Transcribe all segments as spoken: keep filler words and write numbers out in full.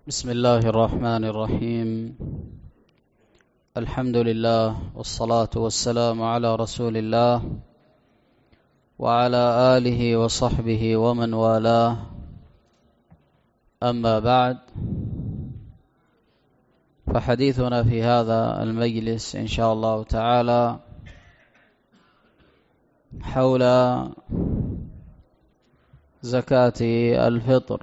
بسم الله الرحمن الرحيم. الحمد لله والصلاة والسلام على رسول الله وعلى آله وصحبه ومن والاه، أما بعد، فحديثنا في هذا المجلس إن شاء الله تعالى حول زكاة الفطر.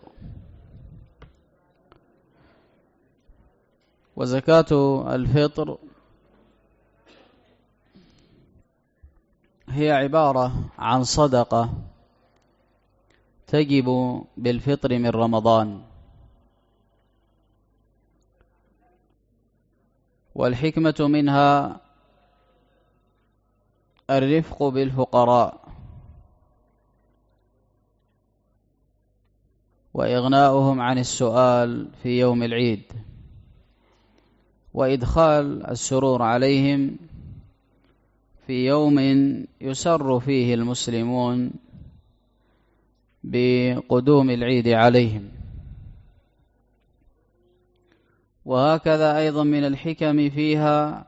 وزكاة الفطر هي عبارة عن صدقة تجب بالفطر من رمضان، والحكمة منها الرفق بالفقراء وإغناؤهم عن السؤال في يوم العيد، وإدخال السرور عليهم في يوم يسر فيه المسلمون بقدوم العيد عليهم. وهكذا أيضا من الحكم فيها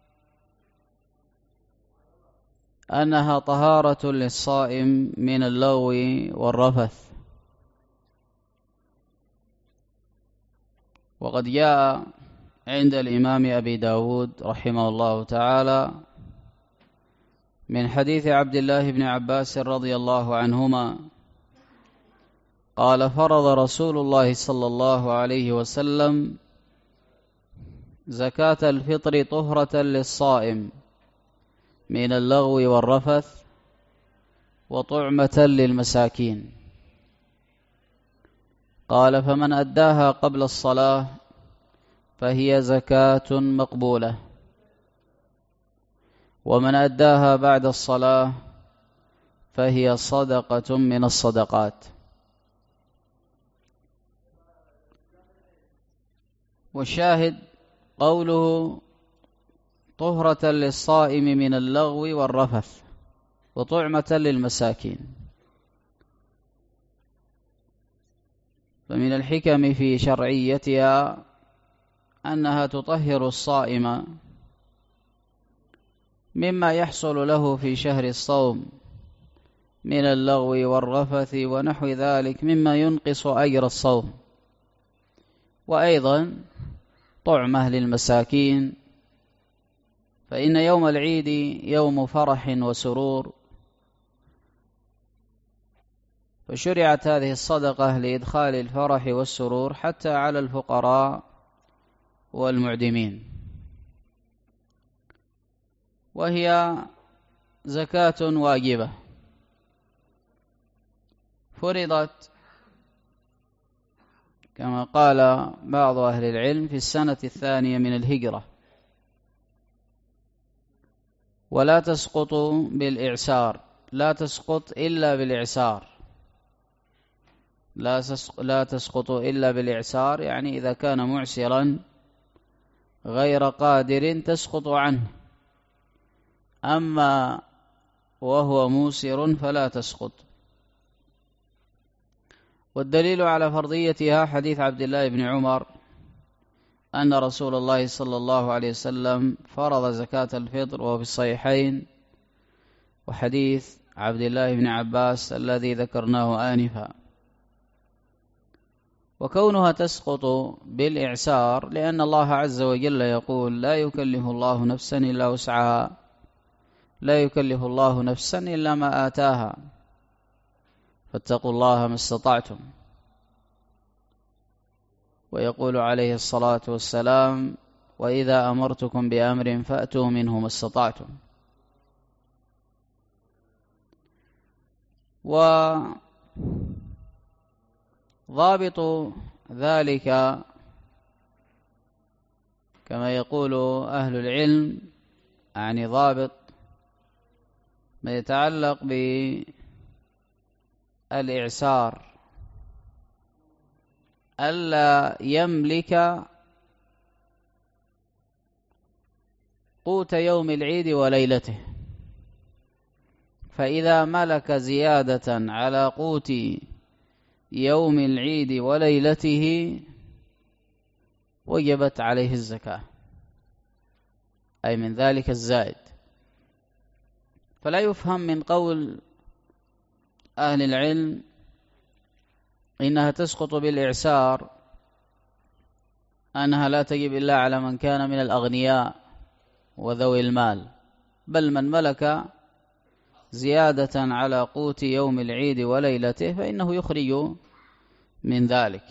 أنها طهارة للصائم من اللغو والرفث. وقد جاء عند الإمام أبي داود رحمه الله تعالى من حديث عبد الله بن عباس رضي الله عنهما قال: فرض رسول الله صلى الله عليه وسلم زكاة الفطر طهرة للصائم من اللغو والرفث وطعمة للمساكين. قال: فمن أداها قبل الصلاة فهي زكاة مقبولة، ومن أداها بعد الصلاة فهي صدقة من الصدقات. والشاهد قوله طهرة للصائم من اللغو والرفث وطعمة للمساكين. فمن الحكم في شرعيتها أنها تطهر الصائم مما يحصل له في شهر الصوم من اللغو والرفث ونحو ذلك مما ينقص أجر الصوم، وأيضا طعمة للمساكين، فإن يوم العيد يوم فرح وسرور، فشرعت هذه الصدقة لإدخال الفرح والسرور حتى على الفقراء والمعدمين. وهي زكاة واجبة فرضت كما قال بعض أهل العلم في السنة الثانية من الهجرة، ولا تسقط بالإعسار، لا تسقط إلا بالإعسار، لا تسقط إلا بالإعسار، يعني إذا كان معسرا غير قادر تسقط عنه، أما وهو موسر فلا تسقط. والدليل على فرضيتها حديث عبد الله بن عمر أن رسول الله صلى الله عليه وسلم فرض زكاة الفطر، وفي الصحيحين، وحديث عبد الله بن عباس الذي ذكرناه آنفا. وكونها تسقط بالإعسار لأن الله عز وجل يقول: لا يكلف الله نفسا إلا وسعها، لا يكلف الله نفسا إلا ما آتاها، فاتقوا الله ما استطعتم. ويقول عليه الصلاة والسلام: وإذا أمرتكم بأمر فأتوا منه ما استطعتم. وضابط ذلك كما يقول أهل العلم، يعني ضابط ما يتعلق بالإعسار، ألا يملك قوت يوم العيد وليلته، فإذا ملك زيادة على قوت يوم العيد وليلته وجبت عليه الزكاة، أي من ذلك الزائد. فلا يفهم من قول أهل العلم إنها تسقط بالإعسار أنها لا تجب إلا على من كان من الأغنياء وذوي المال، بل من ملك زيادة على قوت يوم العيد وليلته فإنه يخرج من ذلك.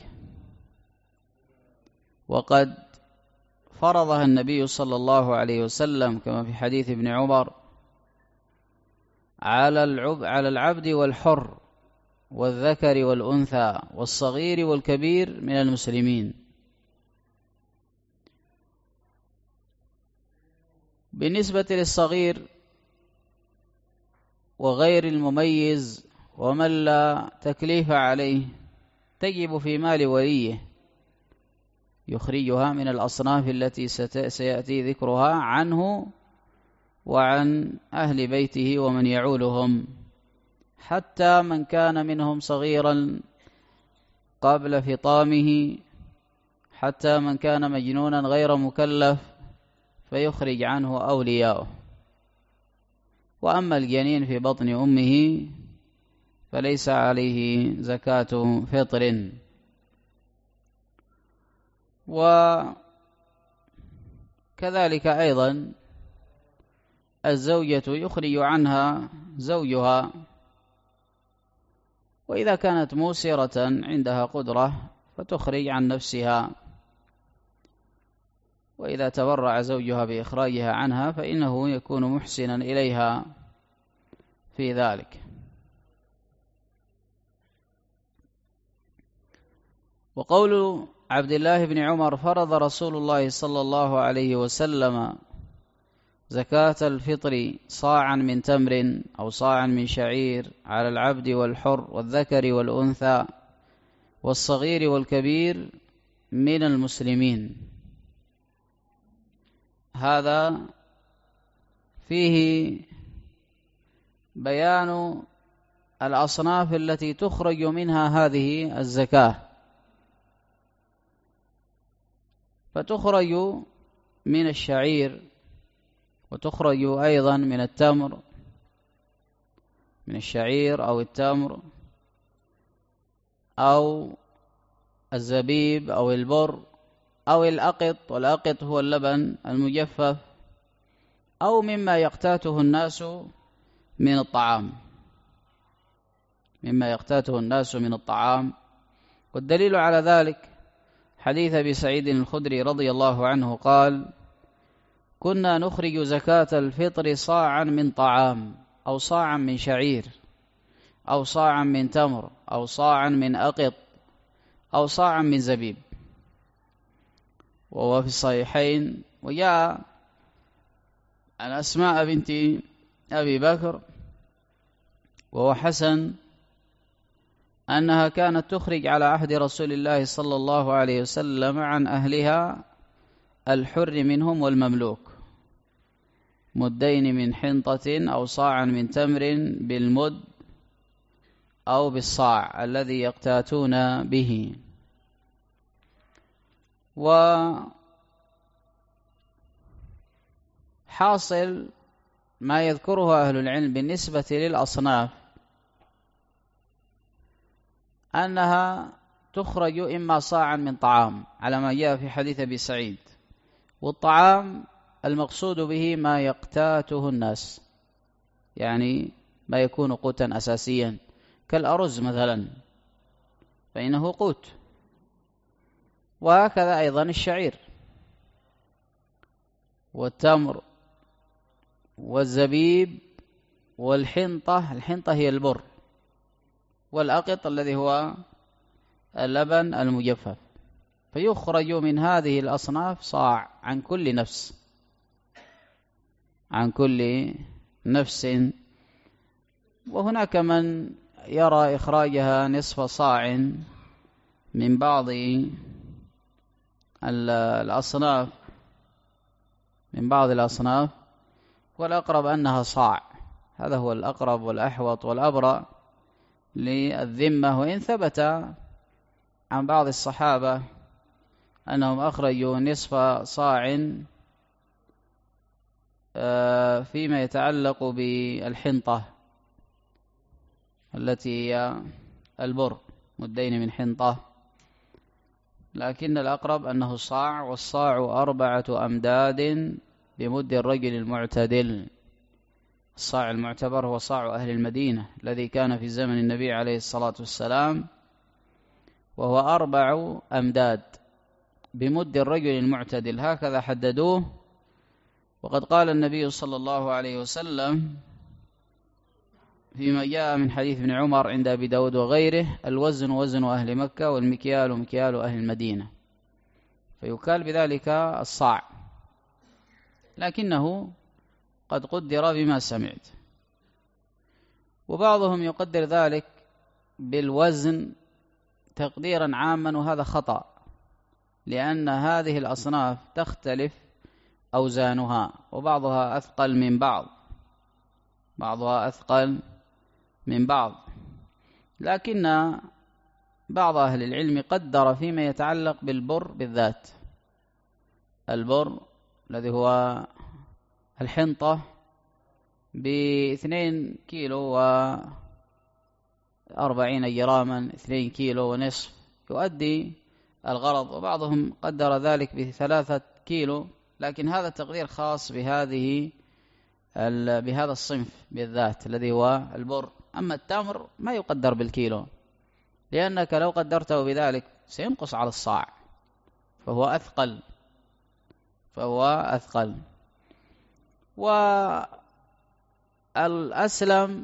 وقد فرضها النبي صلى الله عليه وسلم كما في حديث ابن عمر على العب على العبد والحر والذكر والأنثى والصغير والكبير من المسلمين. بالنسبة للصغير وغير المميز ومن لا تكليف عليه تجب في مال وليه، يخرجها من الأصناف التي سيأتي ذكرها عنه وعن أهل بيته ومن يعولهم، حتى من كان منهم صغيرا قبل فطامه، حتى من كان مجنونا غير مكلف فيخرج عنه أولياؤه. وأما الجنين في بطن أمه فليس عليه زكاة فطر. وكذلك أيضا الزوجة يخرج عنها زوجها، وإذا كانت موسرة عندها قدرة فتخرج عن نفسها، وإذا تبرع زوجها بإخراجها عنها فإنه يكون محسنا إليها في ذلك. وقول عبد الله بن عمر فرض رسول الله صلى الله عليه وسلم زكاة الفطر صاعا من تمر أو صاعا من شعير على العبد والحر والذكر والأنثى والصغير والكبير من المسلمين، هذا فيه بيان الأصناف التي تخرج منها هذه الزكاة. فتخرج من الشعير، وتخرج أيضا من التمر، من الشعير أو التمر أو الزبيب أو البر أو الأقط، والأقط هو اللبن المجفف، أو مما يقتاته الناس من الطعام، مما يقتاته الناس من الطعام. والدليل على ذلك حديث أبي سعيد الخدري رضي الله عنه قال: كنا نخرج زكاة الفطر صاعا من طعام أو صاعا من شعير أو صاعا من تمر أو صاعا من أقط أو صاعا من زبيب. وهو في الصحيحين. وجاء عن أسماء بنت أبي بكر وهو حسن أنها كانت تخرج على عهد رسول الله صلى الله عليه وسلم عن أهلها الحر منهم والمملوك مدين من حنطة أو صاعا من تمر بالمد أو بالصاع الذي يقتاتون به. وحاصل ما يذكره أهل العلم بالنسبة للأصناف أنها تخرج إما صاعا من طعام على ما جاء في حديث أبي سعيد، والطعام المقصود به ما يقتاته الناس، يعني ما يكون قوتا أساسيا كالأرز مثلا فإنه قوت، وهكذا أيضا الشعير والتمر والزبيب والحنطة. الحنطة هي البر، والأقط الذي هو اللبن المجفف. فيخرج من هذه الأصناف صاع عن كل نفس، عن كل نفس. وهناك من يرى إخراجها نصف صاع من بعض الأصناف من بعض الأصناف والأقرب أنها صاع. هذا هو الأقرب والأحوط والأبرأ للذمة، وإن ثبت عن بعض الصحابة أنهم أخرجوا نصف صاع فيما يتعلق بالحنطة التي هي البر، مدين من حنطة، لكن الأقرب أنه صاع، والصاع أربعة أمداد بمد الرجل المعتدل. الصاع المعتبر هو صاع أهل المدينة الذي كان في زمن النبي عليه الصلاة والسلام، وهو أربع أمداد بمد الرجل المعتدل، هكذا حددوه. وقد قال النبي صلى الله عليه وسلم فيما جاء من حديث ابن عمر عند أبي داود وغيره: الوزن وزن أهل مكة والمكيال مكيال أهل المدينة، فيكال بذلك الصاع، لكنه قد قدر بما سمعت. وبعضهم يقدر ذلك بالوزن تقديرا عاما، وهذا خطأ، لأن هذه الأصناف تختلف أوزانها، وبعضها أثقل من بعض بعضها أثقل من بعض لكن بعض أهل العلم قدر فيما يتعلق بالبر بالذات، البر الذي هو الحنطة باثنين كيلو وأربعين جراما، اثنين كيلو ونصف، يؤدي الغرض. وبعضهم قدر ذلك بثلاثة كيلو، لكن هذا تقدير خاص بهذه بهذا الصنف بالذات الذي هو البر. أما التمر ما يقدر بالكيلو، لأنك لو قدرته بذلك سينقص على الصاع، فهو أثقل فهو أثقل والأسلم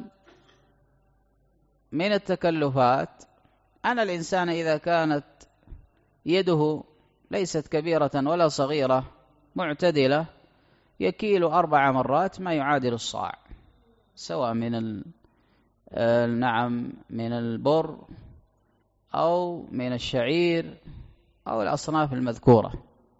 من التكلفات أن الإنسان إذا كانت يده ليست كبيرة ولا صغيرة معتدلة يكيل أربع مرات ما يعادل الصاع، سواء من ال... نعم من البر أو من الشعير أو الأصناف المذكورة.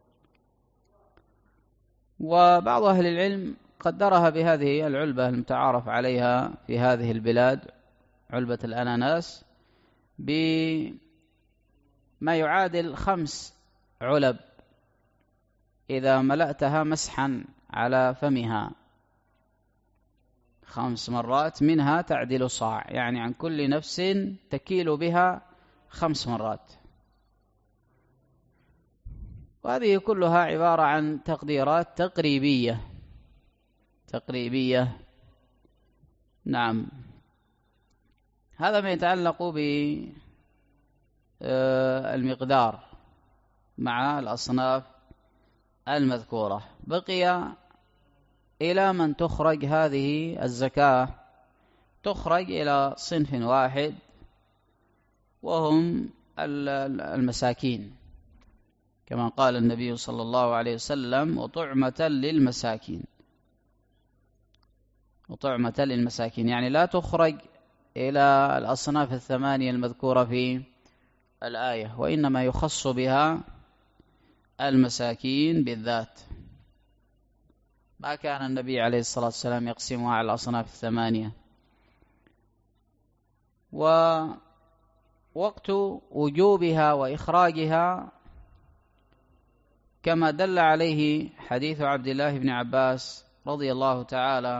وبعض أهل العلم قدرها بهذه العلبة المتعارف عليها في هذه البلاد، علبة الأناناس، بما يعادل خمس علب إذا ملأتها مسحا على فمها خمس مرات، منها تعدل صاع، يعني عن كل نفس تكيل بها خمس مرات. وهذه كلها عبارة عن تقديرات تقريبية تقريبية نعم. هذا ما يتعلق بالمقدار مع الأصناف المذكورة. بقي إلى من تخرج هذه الزكاة، تخرج إلى صنف واحد وهم المساكين، كما قال النبي صلى الله عليه وسلم: وطعمة للمساكين. وطعمة للمساكين يعني لا تخرج إلى الأصناف الثمانية المذكورة في الآية، وإنما يخص بها المساكين بالذات. ما كان النبي عليه الصلاة والسلام يقسمها على الأصناف الثمانية. ووقت وجوبها وإخراجها كما دل عليه حديث عبد الله بن عباس رضي الله تعالى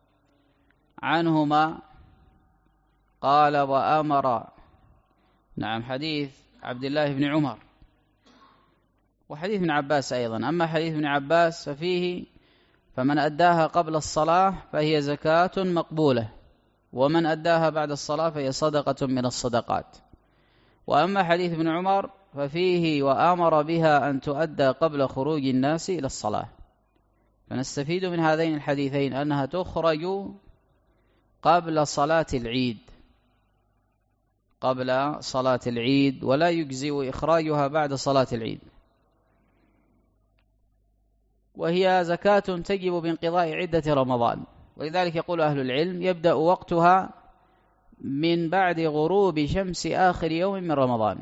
عنهما قال: وأمر نعم حديث عبد الله بن عمر وحديث ابن عباس أيضا. أما حديث ابن عباس ففيه: فمن أداها قبل الصلاة فهي زكاة مقبولة، ومن أداها بعد الصلاة فهي صدقة من الصدقات. وأما حديث ابن عمر ففيه: وأمر بها أن تؤدى قبل خروج الناس إلى الصلاة. فنستفيد من هذين الحديثين أنها تخرج قبل صلاة العيد قبل صلاة العيد ولا يجزئ إخراجها بعد صلاة العيد. وهي زكاة تجب بانقضاء عدة رمضان، ولذلك يقول أهل العلم: يبدأ وقتها من بعد غروب شمس آخر يوم من رمضان،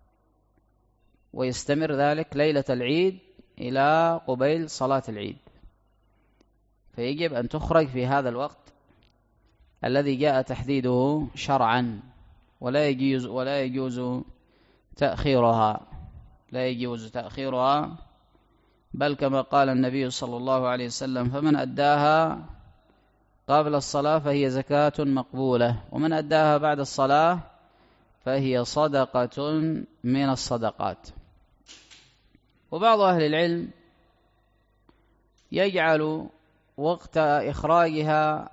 ويستمر ذلك ليلة العيد إلى قبيل صلاة العيد. فيجب أن تخرج في هذا الوقت الذي جاء تحديده شرعا، ولا يجوز ولا يجوز تأخيرها. لا يجوز تأخيرها، بل كما قال النبي صلى الله عليه وسلم: فمن أداها قبل الصلاة فهي زكاة مقبولة، ومن أداها بعد الصلاة فهي صدقة من الصدقات. وبعض أهل العلم يجعل وقت إخراجها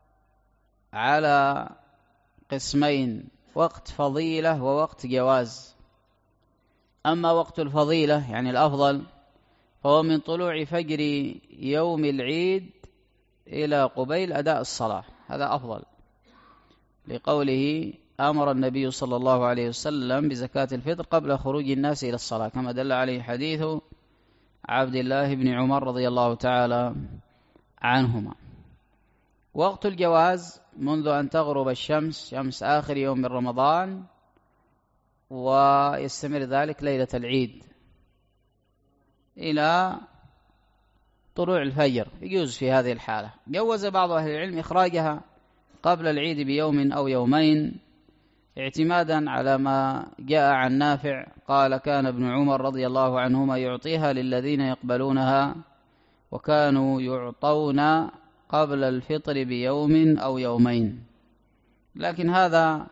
على قسمين: وقت فضيلة ووقت جواز. أما وقت الفضيلة يعني الأفضل فهو من طلوع فجر يوم العيد إلى قبيل أداء الصلاة، هذا أفضل، لقوله: أمر النبي صلى الله عليه وسلم بزكاة الفطر قبل خروج الناس إلى الصلاة، كما دل عليه حديث عبد الله بن عمر رضي الله تعالى عنهما. وقت الجواز منذ أن تغرب الشمس، شمس آخر يوم من رمضان، ويستمر ذلك ليلة العيد إلى طلوع الفجر، يجوز في هذه الحالة. جوز بعض أهل العلم إخراجها قبل العيد بيوم أو يومين، اعتمادا على ما جاء عن نافع قال: كان ابن عمر رضي الله عنهما يعطيها للذين يقبلونها، وكانوا يعطون قبل الفطر بيوم أو يومين. لكن هذا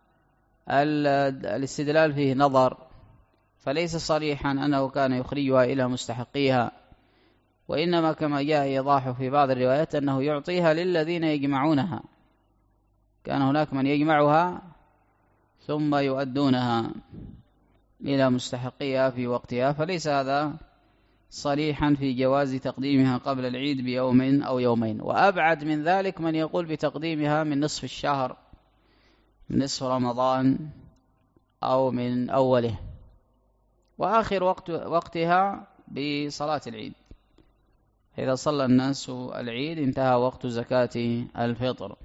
الاستدلال فيه نظر، فليس صريحا أنه كان يخرجها إلى مستحقيها، وإنما كما جاء إيضاح في بعض الروايات أنه يعطيها للذين يجمعونها، كان هناك من يجمعها ثم يؤدونها إلى مستحقيها في وقتها، فليس هذا صريحا في جواز تقديمها قبل العيد بيوم أو يومين. وأبعد من ذلك من يقول بتقديمها من نصف الشهر، من نصف رمضان أو من أوله، وآخر وقت وقتها بصلاة العيد. إذا صلى الناس العيد انتهى وقت زكاة الفطر.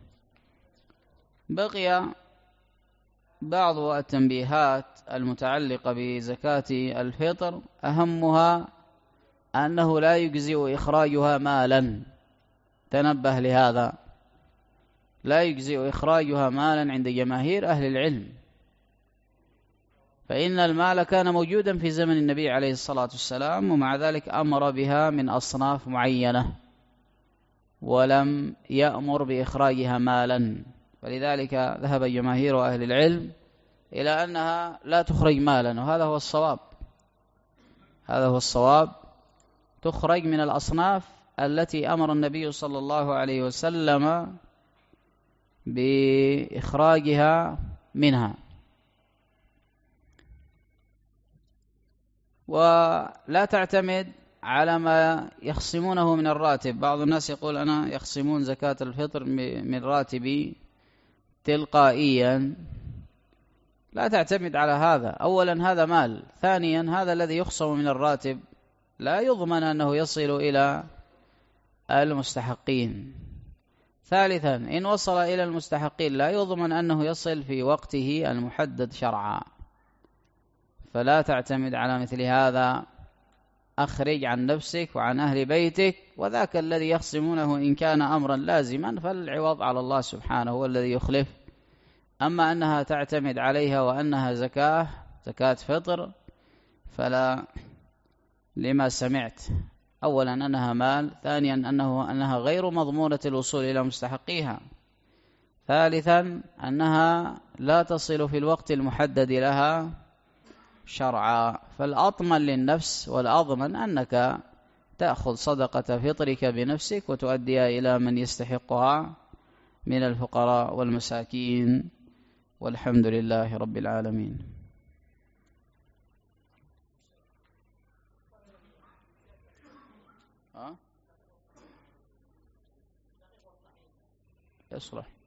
بقي بعض التنبيهات المتعلقة بزكاة الفطر، أهمها أنه لا يجزئ إخراجها مالا. تنبه لهذا، لا يجزئ إخراجها مالا عند جماهير أهل العلم، فإن المال كان موجودا في زمن النبي عليه الصلاة والسلام، ومع ذلك أمر بها من أصناف معينة ولم يأمر بإخراجها مالا، فلذلك ذهب جماهير أهل العلم إلى أنها لا تخرج مالا، وهذا هو الصواب. هذا هو الصواب، تخرج من الأصناف التي أمر النبي صلى الله عليه وسلم بإخراجها منها. ولا تعتمد على ما يخصمونه من الراتب. بعض الناس يقول: أنا يخصمون زكاة الفطر من راتبي تلقائيا. لا تعتمد على هذا. أولا هذا مال، ثانيا هذا الذي يخصم من الراتب لا يضمن أنه يصل إلى المستحقين. ثالثا إن وصل إلى المستحقين لا يضمن أنه يصل في وقته المحدد شرعا، فلا تعتمد على مثل هذا. أخرج عن نفسك وعن أهل بيتك، وذاك الذي يخصمونه إن كان أمرا لازما فالعوض على الله سبحانه هو الذي يخلف. أما أنها تعتمد عليها وأنها زكاة زكاة فطر فلا، لما سمعت: أولا أنها مال، ثانيا أنه أنها غير مضمونة الوصول إلى مستحقيها، ثالثا أنها لا تصل في الوقت المحدد لها شرعا. فالأطمن للنفس والأضمن أنك تأخذ صدقة فطرك بنفسك وتؤديها إلى من يستحقها من الفقراء والمساكين، والحمد لله رب العالمين. يصلح.